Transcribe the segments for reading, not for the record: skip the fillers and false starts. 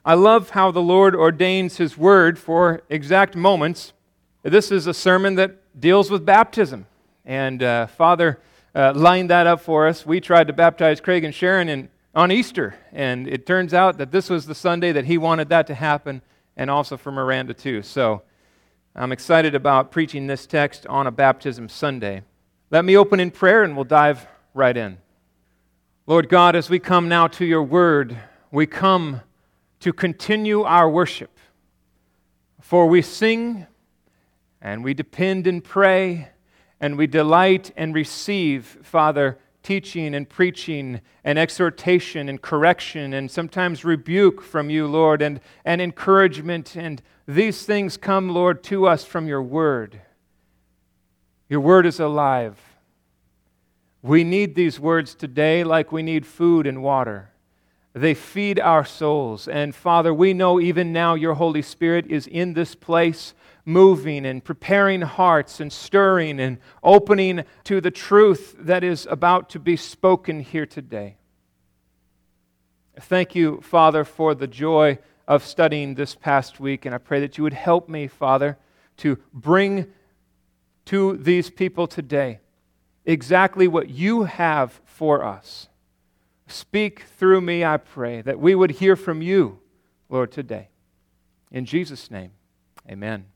I love how the Lord ordains His Word for exact moments. This is a sermon that deals with baptism. And Father lined that up for us. We tried to baptize Craig and Sharon on Easter. And it turns out that this was the Sunday that He wanted that to happen, and also for Miranda too. So I'm excited about preaching this text on a baptism Sunday. Let me open in prayer and we'll dive right in. Lord God, as we come now to Your Word, we come to continue our worship. For we sing and we depend and pray and we delight and receive, Father, teaching and preaching and exhortation and correction and sometimes rebuke from You, Lord, and encouragement. And these things come, Lord, to us from Your Word. Your Word is alive. We need these words today like we need food and water. They feed our souls. And Father, we know even now Your Holy Spirit is in this place, moving and preparing hearts and stirring and opening to the truth that is about to be spoken here today. Thank You, Father, for the joy of studying this past week, and I pray that You would help me, Father, to bring to these people today exactly what You have for us. Speak through me, I pray, that we would hear from You, Lord, today. In Jesus' name, amen.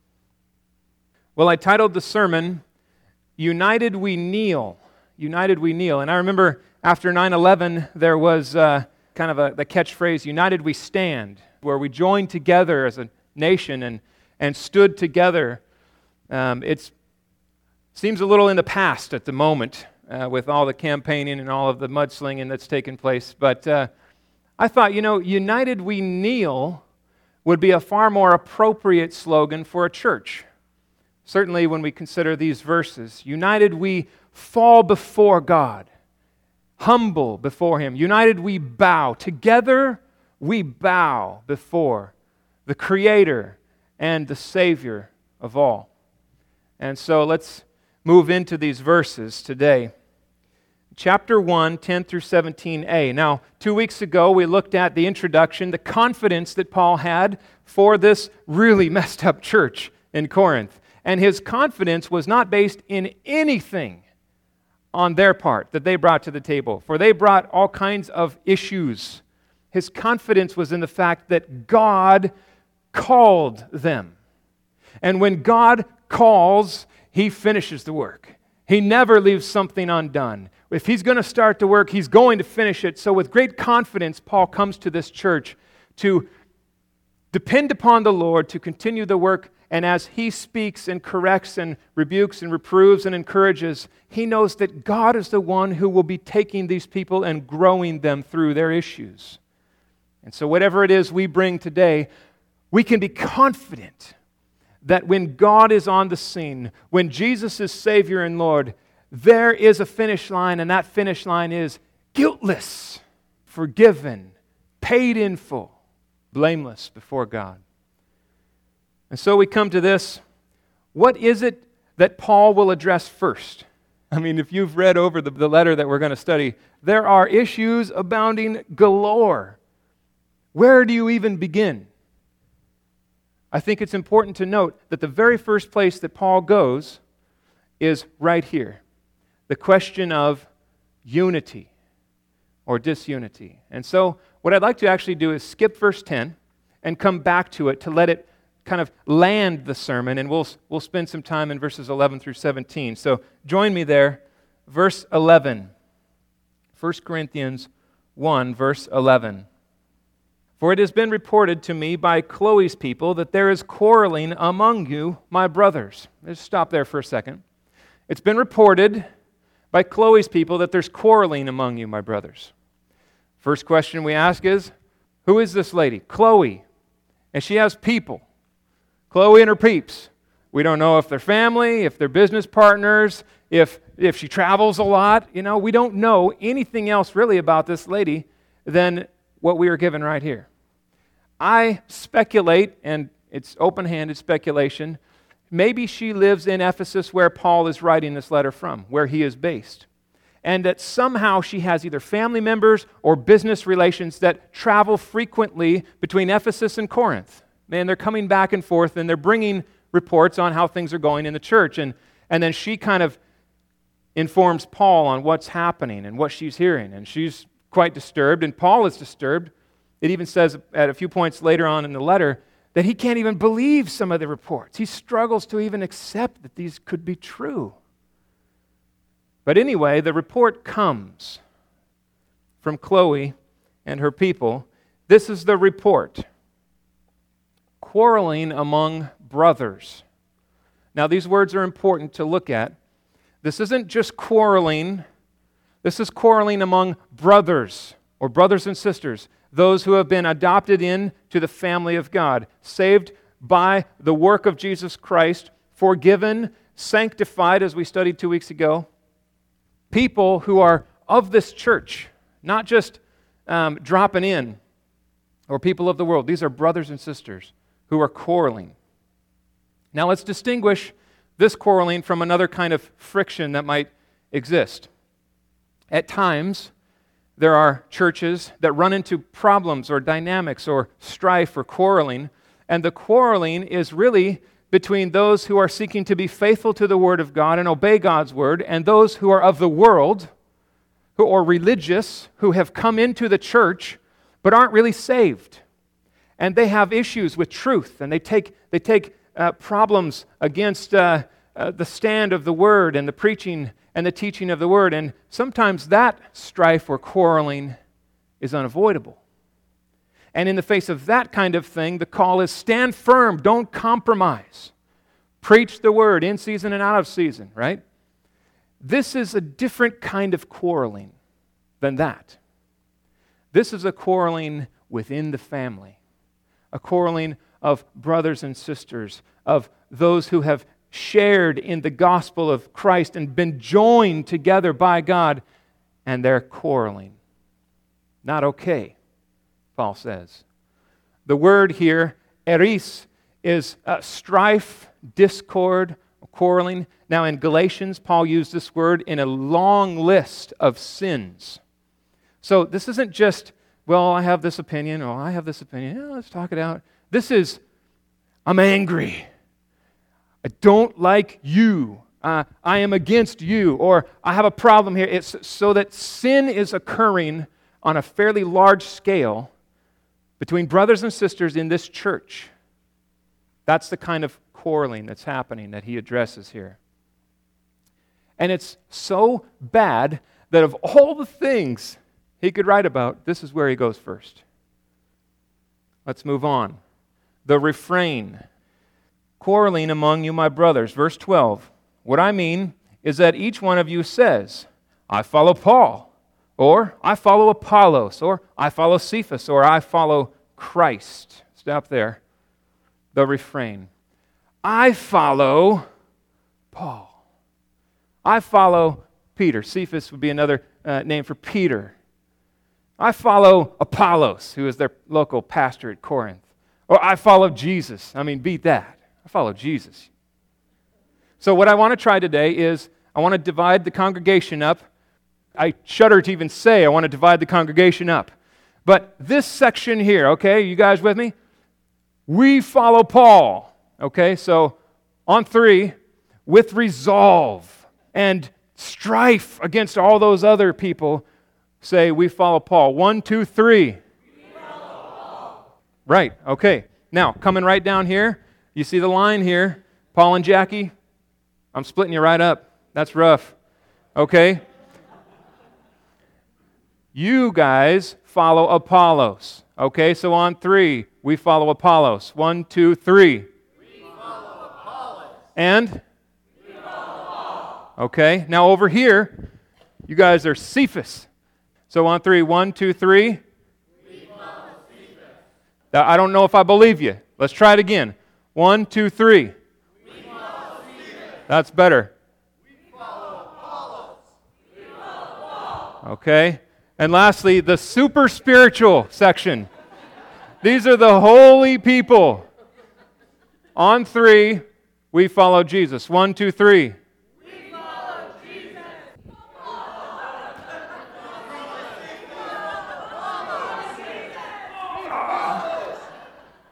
Well, I titled the sermon, United We Kneel. United We Kneel. And I remember after 9/11, there was the catchphrase, United We Stand, where we joined together as a nation and stood together. It seems a little in the past at the moment with all the campaigning and all of the mudslinging that's taken place. But I thought, United We Kneel would be a far more appropriate slogan for a church. Certainly when we consider these verses. United we fall before God, humble before Him. United we bow. Together we bow before the Creator and the Savior of all. And so let's move into these verses today. Chapter 1, 10 through 17a. Now, 2 weeks ago we looked at the introduction, the confidence that Paul had for this really messed up church in Corinth. And his confidence was not based in anything on their part that they brought to the table, for they brought all kinds of issues. His confidence was in the fact that God called them. And when God calls, He finishes the work. He never leaves something undone. If He's going to start the work, He's going to finish it. So with great confidence, Paul comes to this church to depend upon the Lord to continue the work. And as he speaks and corrects and rebukes and reproves and encourages, he knows that God is the one who will be taking these people and growing them through their issues. And so whatever it is we bring today, we can be confident that when God is on the scene, when Jesus is Savior and Lord, there is a finish line, and that finish line is guiltless, forgiven, paid in full, blameless before God. And so we come to this. What is it that Paul will address first? I mean, if you've read over the letter that we're going to study, there are issues abounding galore. Where do you even begin? I think it's important to note that the very first place that Paul goes is right here. The question of unity or disunity. And so what I'd like to actually do is skip verse 10 and come back to it to let it kind of land the sermon, and we'll spend some time in verses 11 through 17. So join me there. Verse 11. 1 Corinthians 1, verse 11. For it has been reported to me by Chloe's people that there is quarreling among you, my brothers. Let's stop there for a second. It's been reported by Chloe's people that there's quarreling among you, my brothers. First question we ask is, who is this lady? Chloe. And she has people. Chloe and her peeps. We don't know if they're family, if they're business partners, if she travels a lot. We don't know anything else really about this lady than what we are given right here. I speculate, and it's open-handed speculation, maybe she lives in Ephesus where Paul is writing this letter from, where he is based. and that somehow she has either family members or business relations that travel frequently between Ephesus and Corinth. Man, they're coming back and forth, and they're bringing reports on how things are going in the church. And then she kind of informs Paul on what's happening and what she's hearing. And she's quite disturbed, and Paul is disturbed. It even says at a few points later on in the letter that he can't even believe some of the reports. He struggles to even accept that these could be true. But anyway, the report comes from Chloe and her people. This is the report. Quarreling among brothers. Now, these words are important to look at. This isn't just quarreling. This is quarreling among brothers or brothers and sisters, those who have been adopted into the family of God, saved by the work of Jesus Christ, forgiven, sanctified, as we studied 2 weeks ago. People who are of this church, not just dropping in, or people of the world. These are brothers and sisters who are quarreling. Now let's distinguish this quarreling from another kind of friction that might exist. At times, there are churches that run into problems or dynamics or strife or quarreling, and the quarreling is really between those who are seeking to be faithful to the Word of God and obey God's Word, and those who are of the world, or religious, who have come into the church but aren't really saved. And they have issues with truth, and they take problems against the stand of the Word and the preaching and the teaching of the Word. And sometimes that strife or quarreling is unavoidable. And in the face of that kind of thing, the call is stand firm, don't compromise. Preach the Word in season and out of season, right? This is a different kind of quarreling than that. This is a quarreling within the family, a quarreling of brothers and sisters, of those who have shared in the gospel of Christ and been joined together by God, and they're quarreling. Not okay, Paul says. The word here, eris, is strife, discord, quarreling. Now in Galatians, Paul used this word in a long list of sins. So this isn't just, well, I have this opinion, or I have this opinion. Yeah, let's talk it out. This is, I'm angry. I don't like you. I am against you. Or I have a problem here. It's so that sin is occurring on a fairly large scale between brothers and sisters in this church. That's the kind of quarreling that's happening that he addresses here. And it's so bad that of all the things he could write about, this is where he goes first. Let's move on. The refrain. Quarreling among you, my brothers. Verse 12. What I mean is that each one of you says, I follow Paul, or I follow Apollos, or I follow Cephas, or I follow Christ. Stop there. The refrain. I follow Paul. I follow Peter. Cephas would be another name for Peter. I follow Apollos, who is their local pastor at Corinth. Or I follow Jesus. I mean, beat that. I follow Jesus. So what I want to try today is I want to divide the congregation up. I shudder to even say I want to divide the congregation up. But this section here, okay, you guys with me? We follow Paul. Okay, so on 3, with resolve and strife against all those other people, say we follow Paul. 1, 2, 3. We follow Paul. Right, okay. Now, coming right down here, you see the line here, Paul and Jackie? I'm splitting you right up. That's rough. Okay? You guys follow Apollos. Okay, so on 3, we follow Apollos. 1, 2, 3. We follow Apollos. And? We follow Paul. Okay, now over here, you guys are Cephas. So on 3, 1, 2, 3. We follow Cephas. I don't know if I believe you. Let's try it again. 1, 2, 3. We follow Cephas. That's better. We follow Apollos. We follow Paul. Okay. And lastly, the super spiritual section. These are the holy people. On 3, we follow Jesus. 1, 2, 3. We follow Jesus.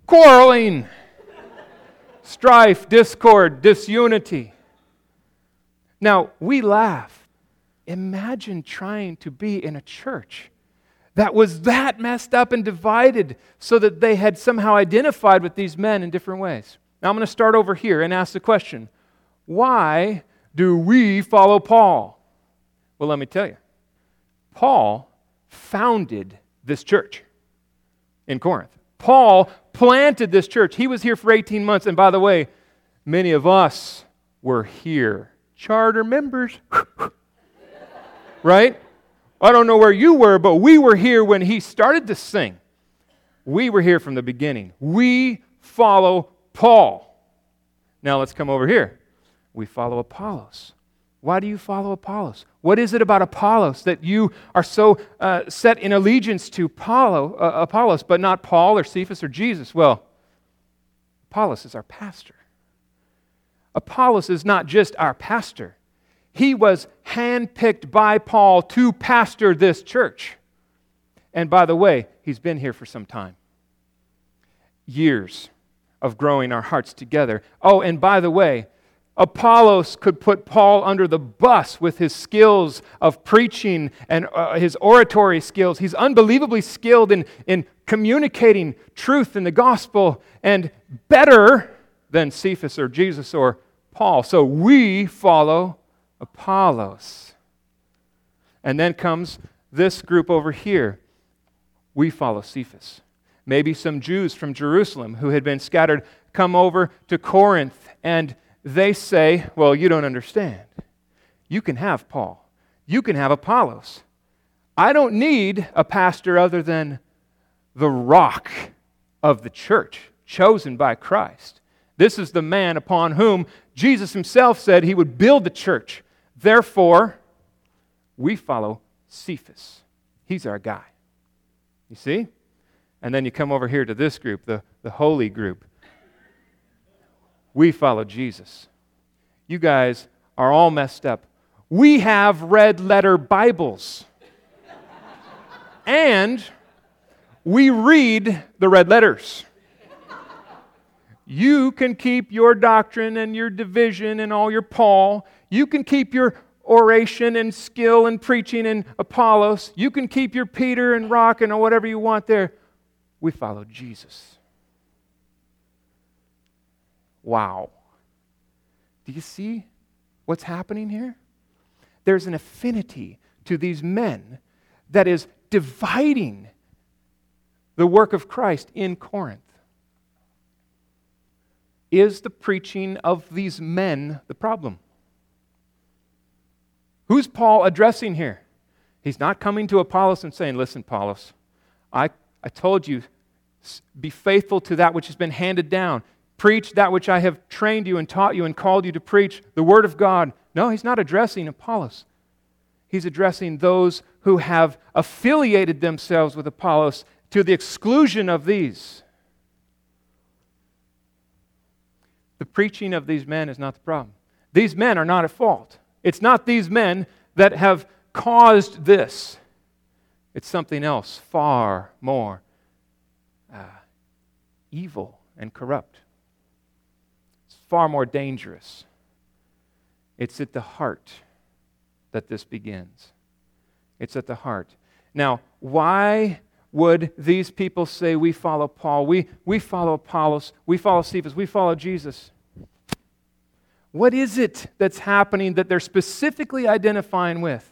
quarreling, strife, discord, disunity. Now, we laugh. Imagine trying to be in a church that was that messed up and divided so that they had somehow identified with these men in different ways. Now, I'm going to start over here and ask the question, why do we follow Paul? Well, let me tell you. Paul founded this church in Corinth. Paul planted this church. He was here for 18 months. And by the way, many of us were here. Charter members. Right? I don't know where you were, but we were here when he started to sing. We were here from the beginning. We follow Paul. Now let's come over here. We follow Apollos. Why do you follow Apollos? What is it about Apollos that you are so set in allegiance to Apollos, but not Paul or Cephas or Jesus? Well, Apollos is our pastor. Apollos is not just our pastor. He was handpicked by Paul to pastor this church. And by the way, he's been here for some time. Years of growing our hearts together. Oh, and by the way, Apollos could put Paul under the bus with his skills of preaching and his oratory skills. He's unbelievably skilled in communicating truth in the gospel and better than Cephas or Jesus or Paul. So we follow Apollos. And then comes this group over here. We follow Cephas. Maybe some Jews from Jerusalem who had been scattered come over to Corinth and they say, well, you don't understand. You can have Paul. You can have Apollos. I don't need a pastor other than the rock of the church, chosen by Christ. This is the man upon whom Jesus himself said he would build the church. Therefore, we follow Cephas. He's our guy. You see? And then you come over here to this group, the holy group. We follow Jesus. You guys are all messed up. We have red letter Bibles. And we read the red letters. You can keep your doctrine and your division and all your Paul. You can keep your oration and skill and preaching and Apollos. You can keep your Peter and rock and whatever you want there. We follow Jesus. Wow. Do you see what's happening here? There's an affinity to these men that is dividing the work of Christ in Corinth. Is the preaching of these men the problem? Who's Paul addressing here? He's not coming to Apollos and saying, listen, Apollos, I told you, be faithful to that which has been handed down. Preach that which I have trained you and taught you and called you to preach, the Word of God. No, he's not addressing Apollos. He's addressing those who have affiliated themselves with Apollos to the exclusion of these. The preaching of these men is not the problem. These men are not at fault. It's not these men that have caused this. It's something else far more evil and corrupt. It's far more dangerous. It's at the heart that this begins. It's at the heart. Now, why would these people say we follow Paul, we follow Apollos, we follow Cephas, we follow Jesus? What is it that's happening that they're specifically identifying with?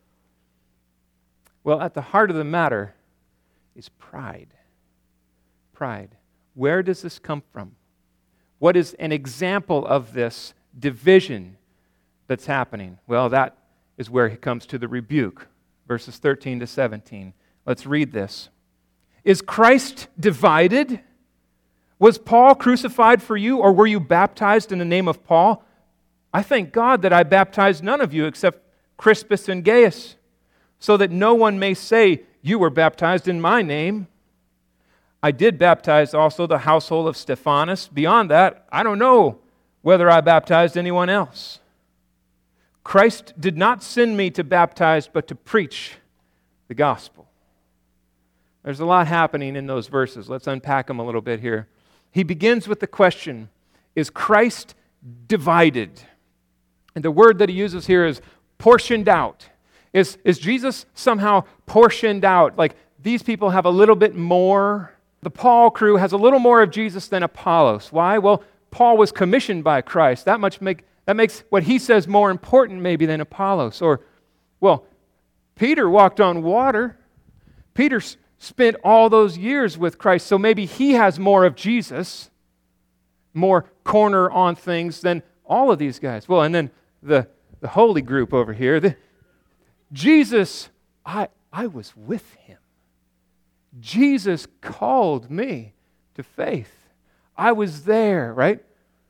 Well, at the heart of the matter is pride. Pride. Where does this come from? What is an example of this division that's happening? Well, that is where he comes to the rebuke, verses 13 to 17. Let's read this. Is Christ divided? Was Paul crucified for you, or were you baptized in the name of Paul? I thank God that I baptized none of you except Crispus and Gaius, so that no one may say, you were baptized in my name. I did baptize also the household of Stephanas. Beyond that, I don't know whether I baptized anyone else. Christ did not send me to baptize, but to preach the gospel. There's a lot happening in those verses. Let's unpack them a little bit here. he begins with the question, is Christ divided? And the word that he uses here is portioned out. Is Jesus somehow portioned out? Like these people have a little bit more. The Paul crew has a little more of Jesus than Apollos. Why? Well, Paul was commissioned by Christ. That makes what he says more important maybe than Apollos. Or, well, Peter walked on water. Peter spent all those years with Christ, so maybe he has more of Jesus, more corner on things than all of these guys. Well, and then the holy group over here, Jesus, I was with him. Jesus called me to faith. I was there, right?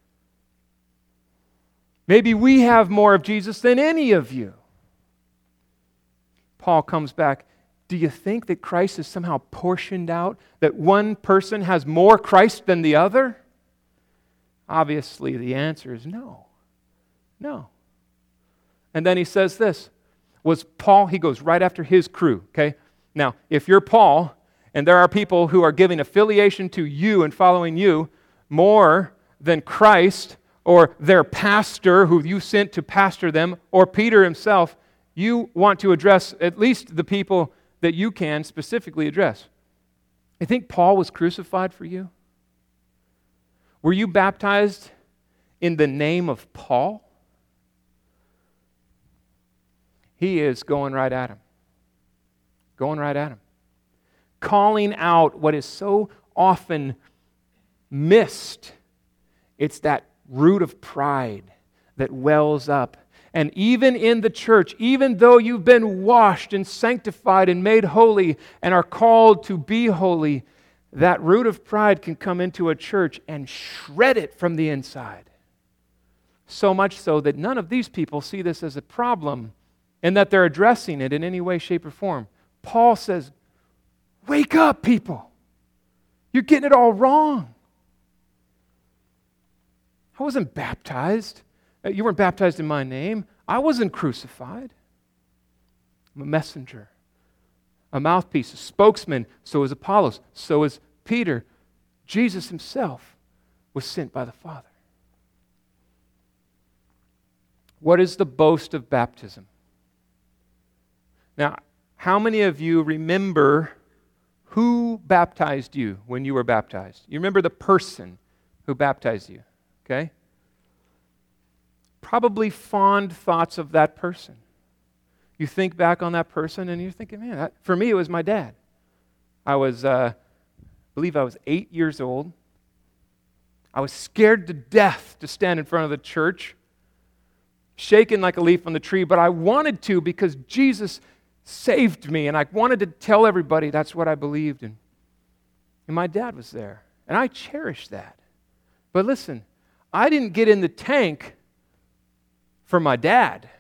Maybe we have more of Jesus than any of you. Paul comes back. Do you think that Christ is somehow portioned out? That one person has more Christ than the other? Obviously, the answer is no. No. And then he says this. Was Paul, he goes right after his crew, okay? Now, if you're Paul, and there are people who are giving affiliation to you and following you more than Christ or their pastor who you sent to pastor them or Peter himself, you want to address at least the people that you can specifically address. You think Paul was crucified for you? Were you baptized in the name of Paul? He is going right at him. Going right at him. Calling out what is so often missed. It's that root of pride that wells up. And even in the church, even though you've been washed and sanctified and made holy and are called to be holy, that root of pride can come into a church and shred it from the inside. So much so that none of these people see this as a problem and that they're addressing it in any way, shape, or form. Paul says, wake up, people. You're getting it all wrong. I wasn't baptized. You weren't baptized in my name. I wasn't crucified. I'm a messenger, a mouthpiece, a spokesman. So is Apollos. So is Peter. Jesus himself was sent by the Father. What is the boast of baptism? Now, how many of you remember who baptized you when you were baptized? You remember the person who baptized you, okay? Probably fond thoughts of that person. You think back on that person and you're thinking, man, for me it was my dad. I believe I was 8 years old. I was scared to death to stand in front of the church, shaken like a leaf on the tree, but I wanted to because Jesus saved me, and I wanted to tell everybody that's what I believed in. And my dad was there, and I cherished that. But listen, I didn't get in the tank for my dad.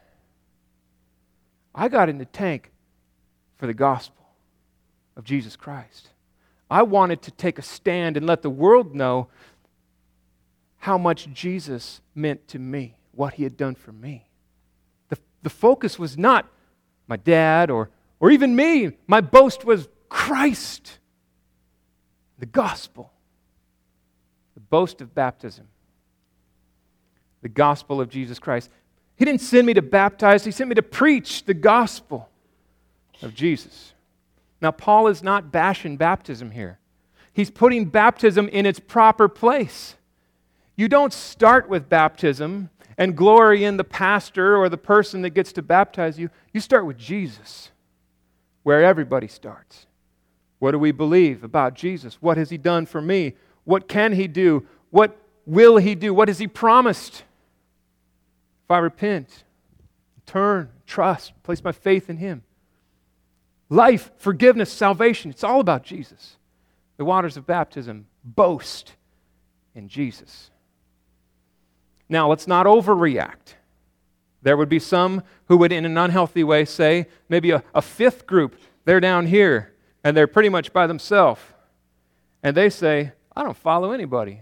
I got in the tank for the gospel of Jesus Christ. I wanted to take a stand and let the world know how much Jesus meant to me, what he had done for me. The focus was not my dad or even me. My boast was Christ, the gospel, the boast of baptism, the gospel of Jesus Christ. He didn't send me to baptize, he sent me to preach the gospel of Jesus. Now, Paul is not bashing baptism here. He's putting baptism in its proper place. You don't start with baptism and glory in the pastor or the person that gets to baptize you. You start with Jesus, where everybody starts. What do we believe about Jesus? What has he done for me? What can he do? What will he do? What has he promised? If I repent, turn, trust, place my faith in him. Life, forgiveness, salvation, it's all about Jesus. The waters of baptism boast in Jesus. Now, let's not overreact. There would be some who would, in an unhealthy way, say, maybe a fifth group, they're down here, and they're pretty much by themselves. And they say, I don't follow anybody.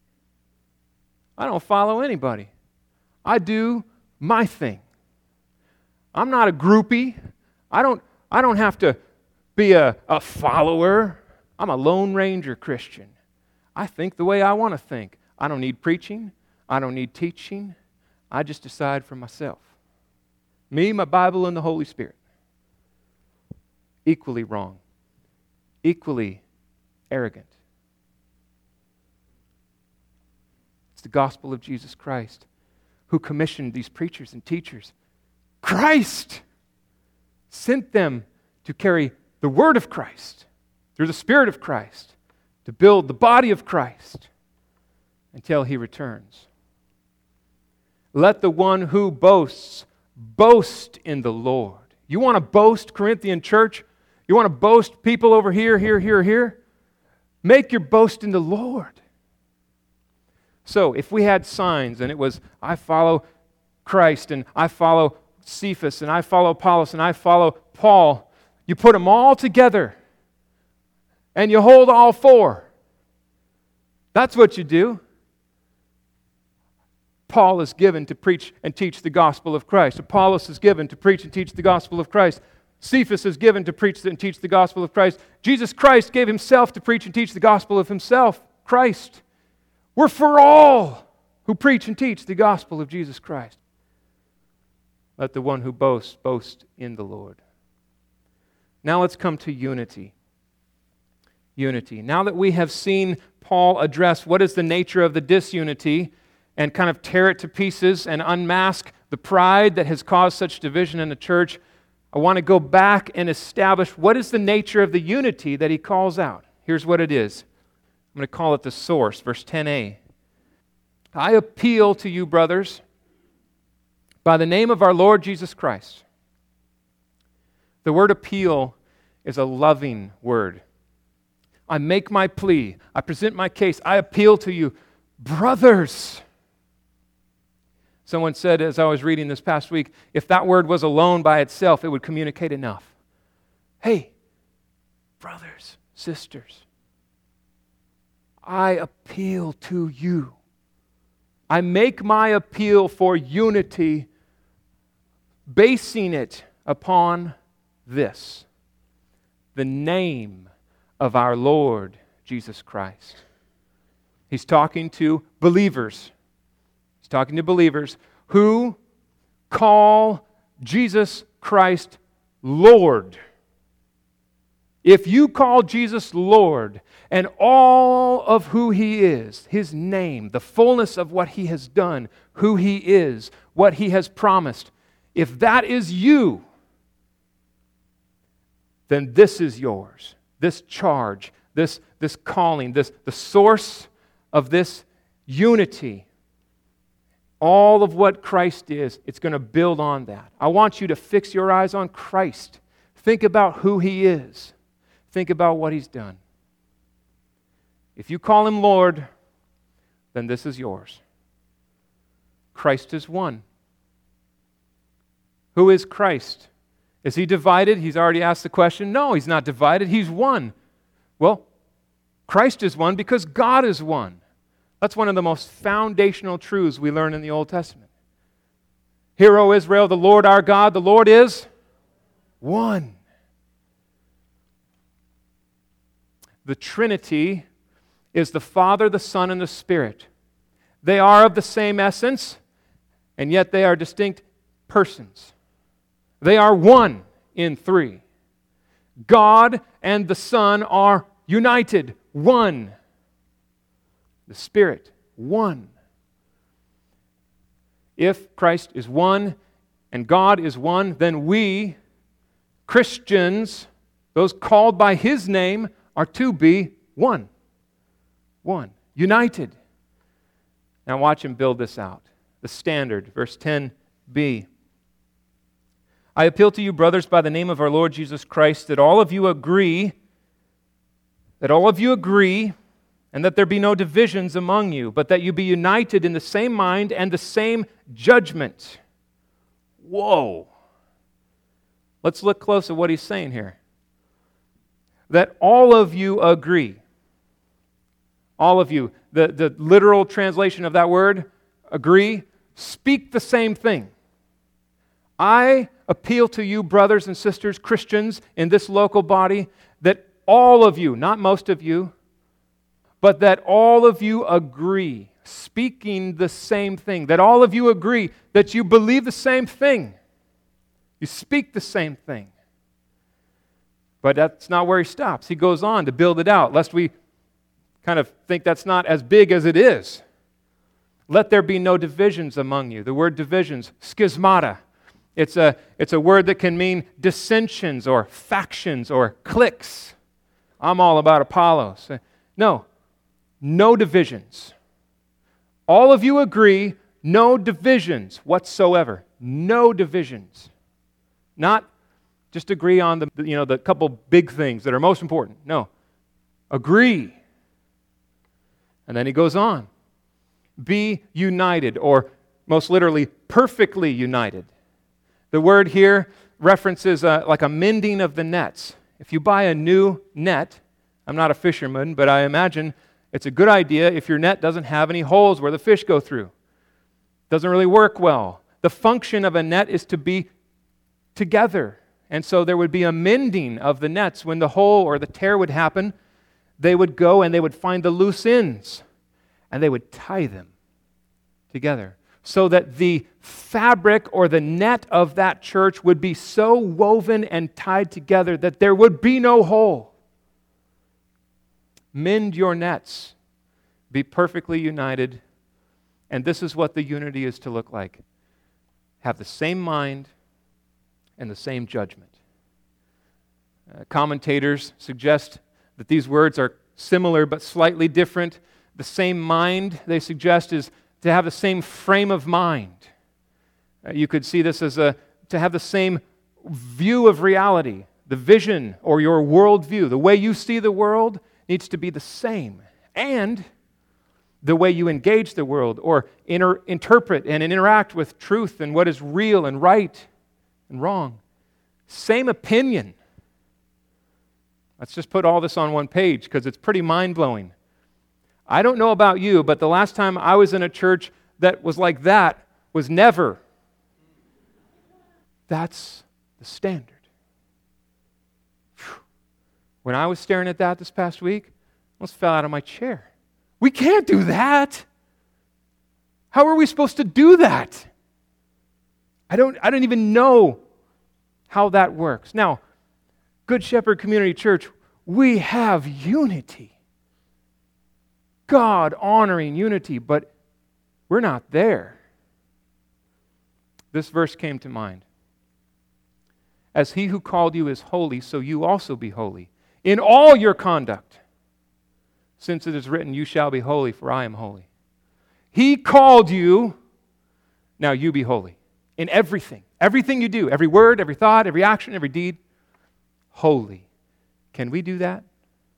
I don't follow anybody. I do my thing. I'm not a groupie. I don't have to be a follower. I'm a Lone Ranger Christian. I think the way I want to think. I don't need preaching. I don't need teaching. I just decide for myself. Me, my Bible, and the Holy Spirit. Equally wrong. Equally arrogant. It's the gospel of Jesus Christ who commissioned these preachers and teachers. Christ sent them to carry the word of Christ through the Spirit of Christ to build the body of Christ until He returns. Let the one who boasts, boast in the Lord. You want to boast, Corinthian church? You want to boast people over here, here, here, here? Make your boast in the Lord. So, if we had signs and it was, I follow Christ and I follow Cephas and I follow Apollos and I follow Paul, you put them all together and you hold all four. That's what you do. Paul is given to preach and teach the gospel of Christ. Apollos is given to preach and teach the gospel of Christ. Cephas is given to preach and teach the gospel of Christ. Jesus Christ gave Himself to preach and teach the gospel of Himself, Christ. We're for all who preach and teach the gospel of Jesus Christ. Let the one who boasts, boast in the Lord. Now let's come to unity. Unity. Now that we have seen Paul address what is the nature of the disunity and kind of tear it to pieces and unmask the pride that has caused such division in the church, I want to go back and establish what is the nature of the unity that he calls out. Here's what it is. I'm going to call it the source, verse 10a. I appeal to you, brothers, by the name of our Lord Jesus Christ. The word appeal is a loving word. I make my plea. I present my case. I appeal to you, brothers. Someone said, as I was reading this past week, if that word was alone by itself, it would communicate enough. Hey, brothers, sisters, I appeal to you. I make my appeal for unity, basing it upon this, the name of our Lord Jesus Christ. He's talking to believers. He's talking to believers who call Jesus Christ Lord. If you call Jesus Lord and all of who He is, His name, the fullness of what He has done, who He is, what He has promised, if that is you, then this is yours. This charge, this calling, the source of this unity, all of what Christ is, it's going to build on that. I want you to fix your eyes on Christ. Think about who He is. Think about what He's done. If you call Him Lord, then this is yours. Christ is one. Who is Christ? Is He divided? He's already asked the question. No, He's not divided. He's one. Well, Christ is one because God is one. That's one of the most foundational truths we learn in the Old Testament. Hear, O Israel, the Lord our God, the Lord is one. The Trinity is the Father, the Son, and the Spirit. They are of the same essence, and yet they are distinct persons. They are one in three. God and the Son are united, one. The Spirit, one. If Christ is one and God is one, then we, Christians, those called by His name, are to be one. One. United. Now watch Him build this out. The standard, verse 10b. I appeal to you, brothers, by the name of our Lord Jesus Christ, that all of you agree, and that there be no divisions among you, but that you be united in the same mind and the same judgment. Whoa. Let's look close at what he's saying here. That all of you agree. All of you. The literal translation of that word, agree, speak the same thing. I appeal to you, brothers and sisters, Christians in this local body, that all of you, not most of you, but that all of you agree, speaking the same thing, that all of you agree that you believe the same thing. You speak the same thing. But that's not where he stops. He goes on to build it out, lest we kind of think that's not as big as it is. Let there be no divisions among you. The word divisions, schismata. It's a word that can mean dissensions or factions or cliques. I'm all about Apollos. No divisions. All of you agree, no divisions whatsoever. No divisions. Not just agree on the couple big things that are most important. No. Agree. And then he goes on. Be united, or most literally, perfectly united. The word here references like a mending of the nets. If you buy a new net, I'm not a fisherman, but I imagine it's a good idea if your net doesn't have any holes where the fish go through. It doesn't really work well. The function of a net is to be together. And so there would be a mending of the nets. When the hole or the tear would happen, they would go and they would find the loose ends and they would tie them together so that the fabric or the net of that church would be so woven and tied together that there would be no hole. Mend your nets. Be perfectly united. And this is what the unity is to look like. Have the same mind and the same judgment. Commentators suggest that these words are similar but slightly different. The same mind, they suggest, is to have the same frame of mind. You could see this as to have the same view of reality, the vision or your worldview. The way you see the world needs to be the same. And the way you engage the world or interpret and interact with truth and what is real and right and wrong. Same opinion. Let's just put all this on one page because it's pretty mind-blowing. I don't know about you, but the last time I was in a church that was like that was never. That's the standard. Whew. When I was staring at that this past week, I almost fell out of my chair. We can't do that. How are we supposed to do that? I don't even know how that works. Now, Good Shepherd Community Church, we have unity. God-honoring unity, but we're not there. This verse came to mind. As he who called you is holy, so you also be holy in all your conduct. Since it is written, you shall be holy, for I am holy. He called you, now you be holy. In everything. Everything you do, every word, every thought, every action, every deed, holy. Can we do that?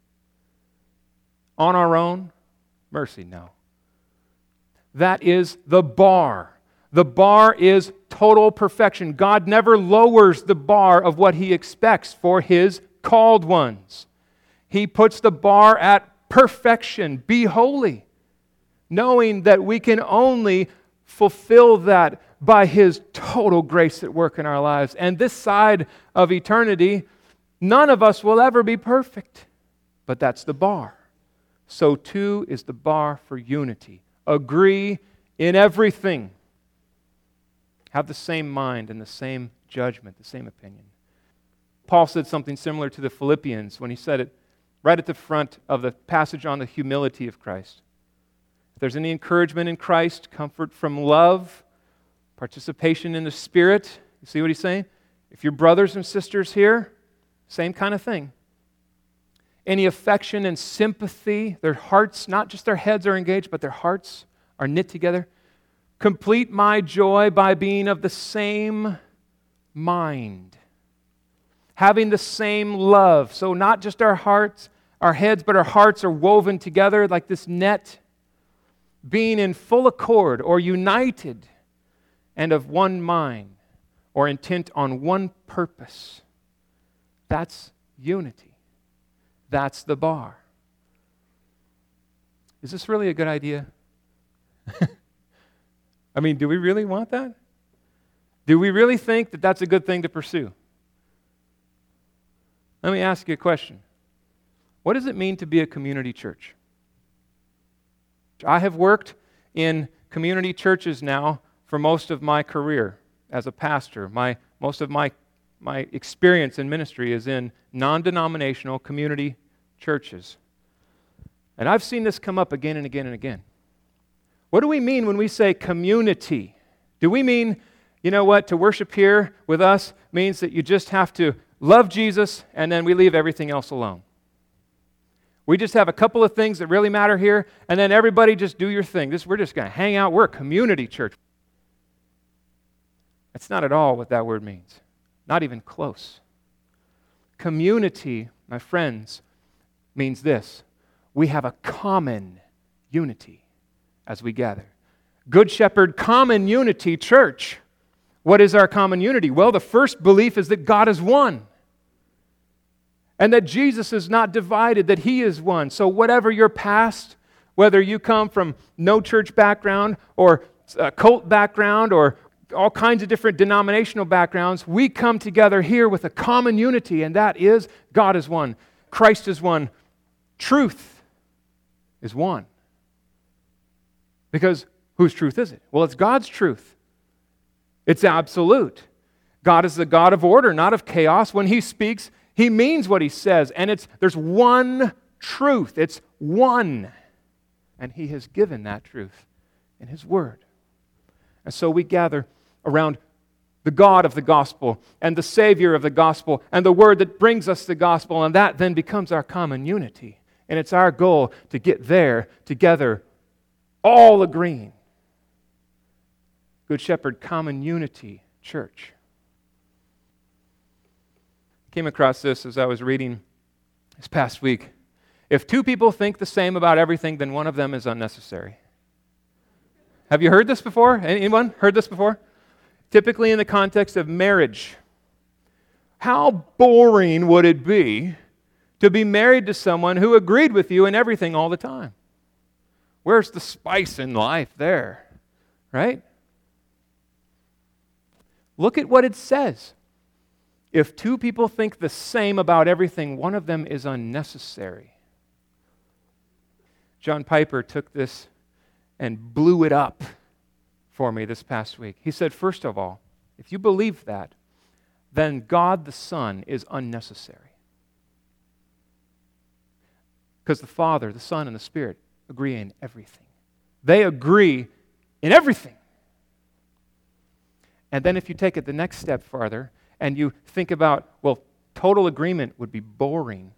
On our own? Mercy, no. That is the bar. The bar is total perfection. God never lowers the bar of what He expects for His called ones. He puts the bar at perfection. Be holy. Knowing that we can only fulfill that by His total grace at work in our lives. And this side of eternity, none of us will ever be perfect. But that's the bar. So too is the bar for unity. Agree in everything. Have the same mind and the same judgment, the same opinion. Paul said something similar to the Philippians when he said it right at the front of the passage on the humility of Christ. If there's any encouragement in Christ, comfort from love, participation in the Spirit, you see what he's saying? If you're brothers and sisters here, same kind of thing. Any affection and sympathy, their hearts, not just their heads are engaged, but their hearts are knit together. Complete my joy by being of the same mind. Having the same love. So not just our hearts, our heads, but our hearts are woven together like this net. Being in full accord or united and of one mind or intent on one purpose. That's unity. That's the bar. Is this really a good idea? I mean, do we really want that? Do we really think that that's a good thing to pursue? Let me ask you a question. What does it mean to be a community church? I have worked in community churches now for most of my career as a pastor. Most of my experience in ministry is in non-denominational community churches. And I've seen this come up again and again and again. What do we mean when we say community? Do we mean, you know what, to worship here with us means that you just have to love Jesus and then we leave everything else alone? We just have a couple of things that really matter here, and then everybody just do your thing. We're just going to hang out. We're a community church. That's not at all what that word means. Not even close. Community, my friends, means this. We have a common unity as we gather. Good Shepherd Common Unity Church. What is our common unity? Well, the first belief is that God is one. And that Jesus is not divided, that He is one. So whatever your past, whether you come from no church background or a cult background or all kinds of different denominational backgrounds, we come together here with a common unity, and that is God is one. Christ is one. Truth is one. Because whose truth is it? Well, it's God's truth. It's absolute. God is the God of order, not of chaos. When He speaks, He means what He says, and there's one truth. It's one. And He has given that truth in His Word. And so we gather around the God of the gospel and the Savior of the gospel and the Word that brings us the gospel, and that then becomes our common unity. And it's our goal to get there together, all agreeing. Good Shepherd Common Unity Church. Came across this as I was reading this past week. If two people think the same about everything, then one of them is unnecessary. Have you heard this before? Anyone heard this before? Typically in the context of marriage. How boring would it be to be married to someone who agreed with you in everything all the time? Where's the spice in life there? Right? Look at what it says. If two people think the same about everything, one of them is unnecessary. John Piper took this and blew it up for me this past week. He said, first of all, if you believe that, then God the Son is unnecessary. Because the Father, the Son, and the Spirit agree in everything. They agree in everything. And then if you take it the next step farther, and you think about, well, total agreement would be boring.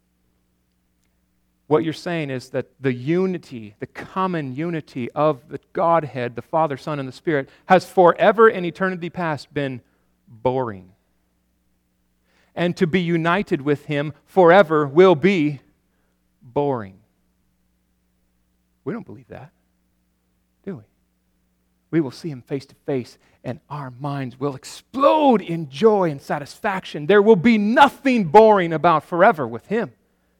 What you're saying is that the unity, the common unity of the Godhead, the Father, Son, and the Spirit, has forever in eternity past been boring. And to be united with Him forever will be boring. We don't believe that, do we? We will see Him face to face, and our minds will explode in joy and satisfaction. There will be nothing boring about forever with Him.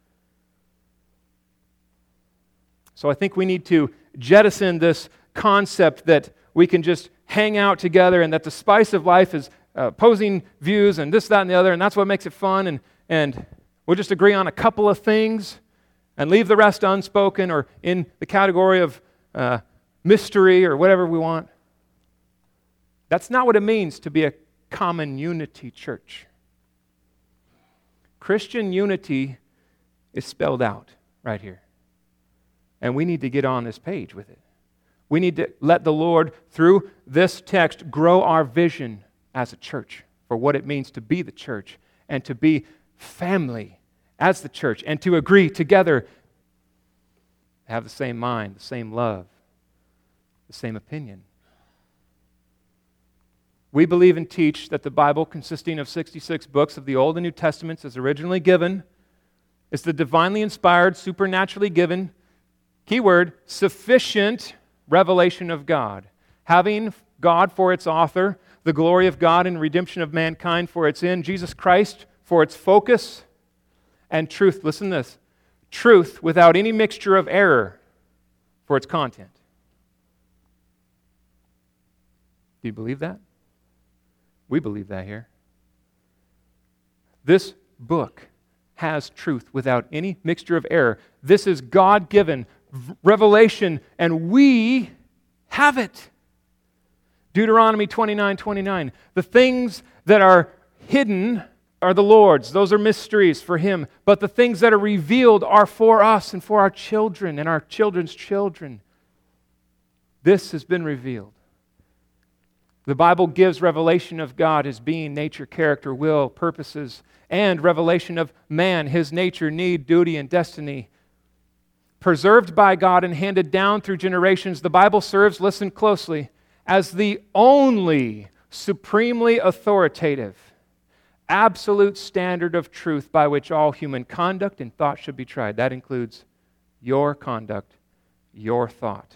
So I think we need to jettison this concept that we can just hang out together and that the spice of life is opposing views and this, that, and the other, and that's what makes it fun, and we'll just agree on a couple of things and leave the rest unspoken or in the category of mystery or whatever we want. That's not what it means to be a common unity church. Christian unity is spelled out right here. And we need to get on this page with it. We need to let the Lord, through this text, grow our vision as a church for what it means to be the church and to be family as the church and to agree together, have the same mind, the same love, the same opinion. We believe and teach that the Bible, consisting of 66 books of the Old and New Testaments, as originally given, is the divinely inspired, supernaturally given, keyword, sufficient revelation of God, having God for its author, the glory of God and redemption of mankind for its end, Jesus Christ for its focus, and truth, listen to this, truth without any mixture of error for its content. Do you believe that? We believe that here. This book has truth without any mixture of error. This is God-given, revelation, and we have it. Deuteronomy 29:29. The things that are hidden are the Lord's. Those are mysteries for Him. But the things that are revealed are for us and for our children and our children's children. This has been revealed. The Bible gives revelation of God, His being, nature, character, will, purposes, and revelation of man, his nature, need, duty, and destiny. Preserved by God and handed down through generations, the Bible serves, listen closely, as the only supremely authoritative, absolute standard of truth by which all human conduct and thought should be tried. That includes your conduct, your thought.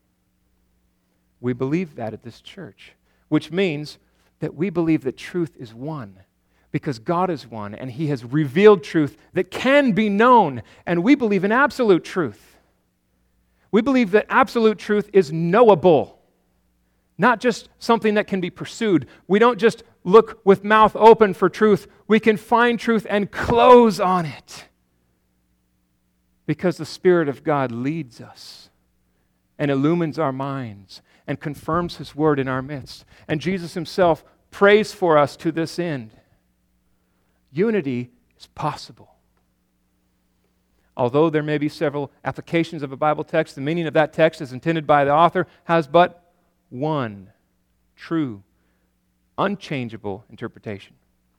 We believe that at this church, which means that we believe that truth is one, because God is one, and He has revealed truth that can be known, and we believe in absolute truth. We believe that absolute truth is knowable, not just something that can be pursued. We don't just look with mouth open for truth. We can find truth and close on it, because the Spirit of God leads us and illumines our minds and confirms His Word in our midst. And Jesus Himself prays for us to this end. Unity is possible. Although there may be several applications of a Bible text, the meaning of that text as intended by the author has but one true, unchangeable interpretation.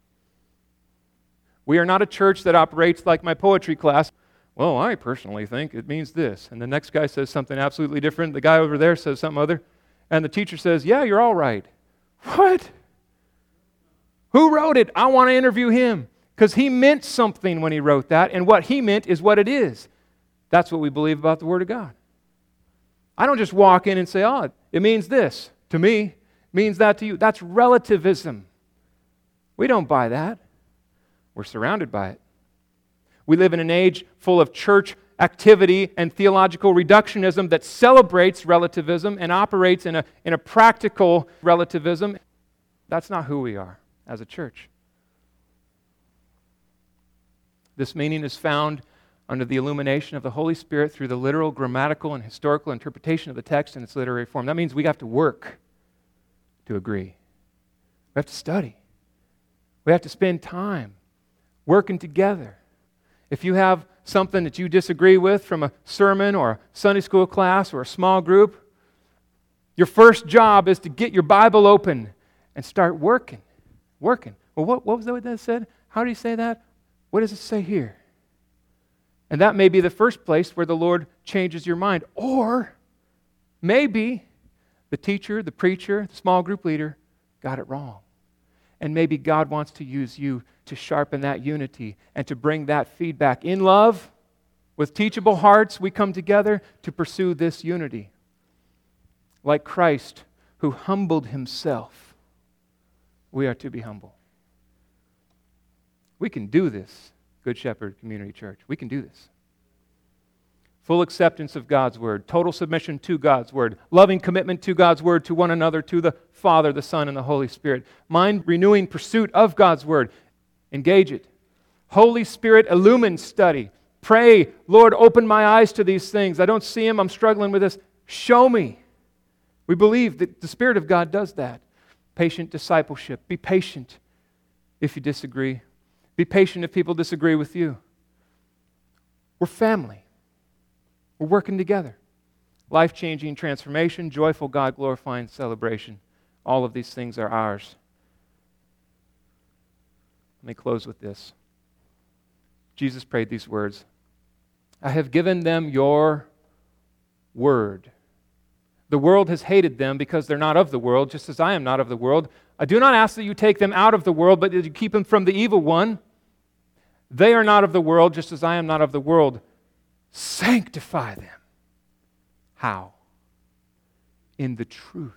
We are not a church that operates like my poetry class. Well, I personally think it means this. And the next guy says something absolutely different. The guy over there says something other. And the teacher says, yeah, you're all right. What? Who wrote it? I want to interview him, because he meant something when he wrote that, and what he meant is what it is. That's what we believe about the Word of God. I don't just walk in and say, oh, it means this to me, it means that to you. That's relativism. We don't buy that. We're surrounded by it. We live in an age full of church activity and theological reductionism that celebrates relativism and operates in a practical relativism. That's not who we are as a church. This meaning is found under the illumination of the Holy Spirit through the literal, grammatical, and historical interpretation of the text in its literary form. That means we have to work to agree. We have to study. We have to spend time working together. If you have something that you disagree with from a sermon or a Sunday school class or a small group, your first job is to get your Bible open and start working. Well, what was that that said? How do you say that? What does it say here? And that may be the first place where the Lord changes your mind. Or maybe the teacher, the preacher, the small group leader got it wrong. And maybe God wants to use you to sharpen that unity and to bring that feedback. In love, with teachable hearts, we come together to pursue this unity. Like Christ, who humbled Himself, we are to be humble. We can do this, Good Shepherd Community Church. We can do this. Full acceptance of God's Word, total submission to God's Word, loving commitment to God's Word, to one another, to the Father, the Son, and the Holy Spirit. Mind-renewing pursuit of God's Word. Engage it. Holy Spirit illumine study. Pray, Lord, open my eyes to these things. I don't see them. I'm struggling with this. Show me. We believe that the Spirit of God does that. Patient discipleship. Be patient if you disagree. Be patient if people disagree with you. We're family. We're working together. Life-changing transformation, joyful, God-glorifying celebration. All of these things are ours. Let me close with this. Jesus prayed these words. I have given them your word. The world has hated them because they're not of the world, just as I am not of the world. I do not ask that you take them out of the world, but that you keep them from the evil one. They are not of the world, just as I am not of the world. Sanctify them. How? In the truth.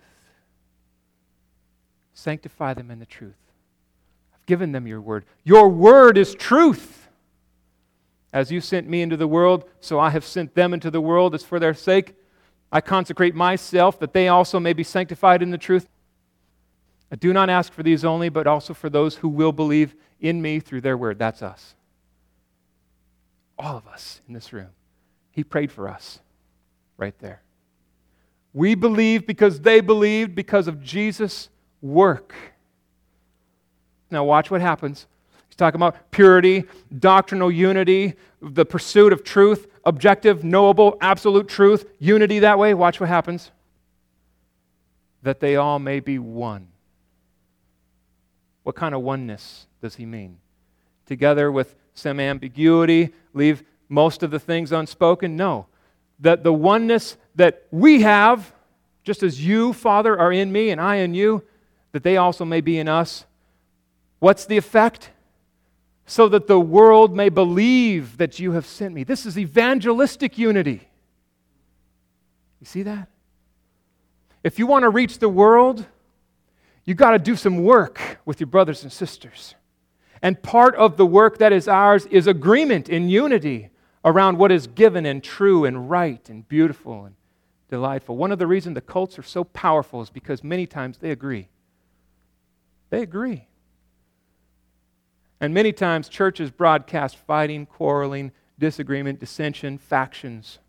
Sanctify them in the truth. I've given them your word. Your word is truth. As you sent me into the world, so I have sent them into the world. As for their sake, I consecrate myself, that they also may be sanctified in the truth. I do not ask for these only, but also for those who will believe in me through their word. That's us. All of us in this room. He prayed for us. right there. We believe because they believed because of Jesus' work. Now watch what happens. He's talking about purity, doctrinal unity, the pursuit of truth, objective, knowable, absolute truth, unity that way. Watch what happens. That they all may be one. What kind of oneness does he mean? Together with some ambiguity, leave most of the things unspoken? No. That the oneness that we have, just as you, Father, are in me and I in you, that they also may be in us. What's the effect? So that the world may believe that you have sent me. This is evangelistic unity. You see that? If you want to reach the world, you've got to do some work with your brothers and sisters. And part of the work that is ours is agreement in unity around what is given and true and right and beautiful and delightful. One of the reasons the cults are so powerful is because many times they agree. They agree. And many times churches broadcast fighting, quarreling, disagreement, dissension, factions.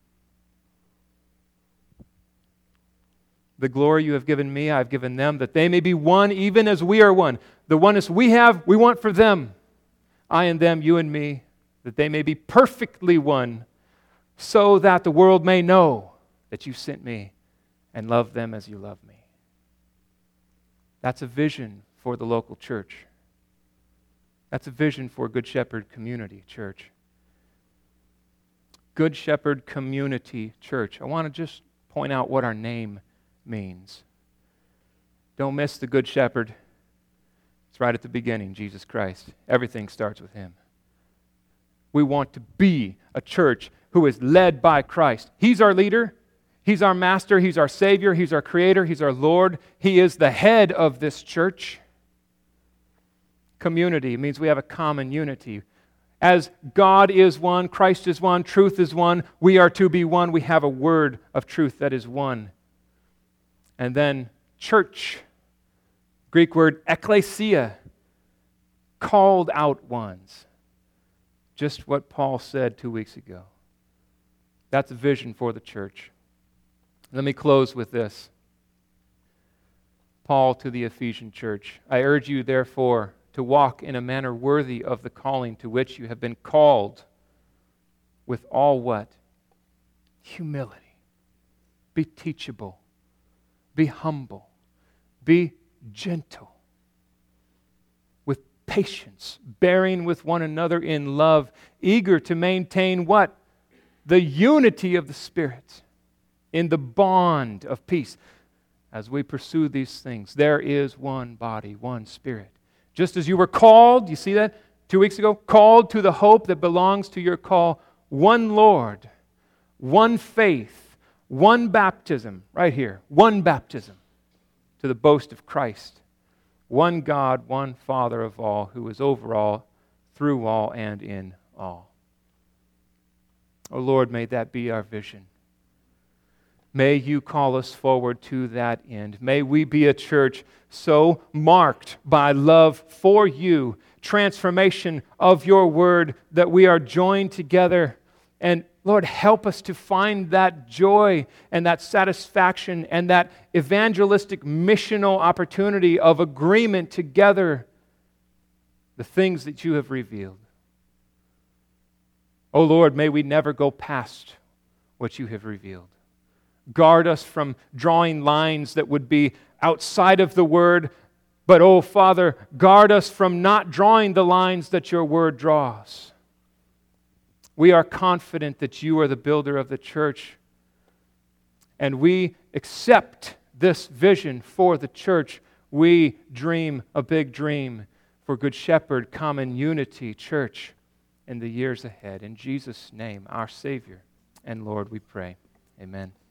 The glory you have given me, I have given them, that they may be one even as we are one. The oneness we have, we want for them. I and them, you and me, that they may be perfectly one, so that the world may know that you sent me and love them as you love me. That's a vision for the local church. That's a vision for Good Shepherd Community Church. Good Shepherd Community Church. I want to just point out what our name means. Don't miss the Good Shepherd. It's right at the beginning, Jesus Christ. Everything starts with Him. We want to be a church who is led by Christ. He's our leader. He's our master. He's our Savior. He's our Creator. He's our Lord. He is the head of this church. Community means we have a common unity. As God is one, Christ is one, truth is one, we are to be one. We have a word of truth that is one. And then church, Greek word ekklesia, called out ones. Just what Paul said 2 weeks ago. That's a vision for the church. Let me close with this. Paul to the Ephesian church. I urge you, therefore, to walk in a manner worthy of the calling to which you have been called, with all what? Humility. Be teachable. Be humble. Be gentle. With patience, bearing with one another in love, eager to maintain what? The unity of the Spirit in the bond of peace. As we pursue these things, there is one body, one Spirit. Just as you were called, you see that 2 weeks ago? Called to the hope that belongs to your call. One Lord, one faith, one baptism, right here. One baptism to the boast of Christ. One God, one Father of all, who is over all, through all, and in all. Oh Lord, may that be our vision. May you call us forward to that end. May we be a church so marked by love for you, transformation of your word, that we are joined together. And Lord, help us to find that joy and that satisfaction and that evangelistic missional opportunity of agreement together, the things that you have revealed. Oh Lord, may we never go past what you have revealed. Guard us from drawing lines that would be outside of the Word. But, oh Father, guard us from not drawing the lines that your Word draws. We are confident that you are the builder of the church. And we accept this vision for the church. We dream a big dream for Good Shepherd Common Unity Church in the years ahead. In Jesus' name, our Savior and Lord, we pray. Amen.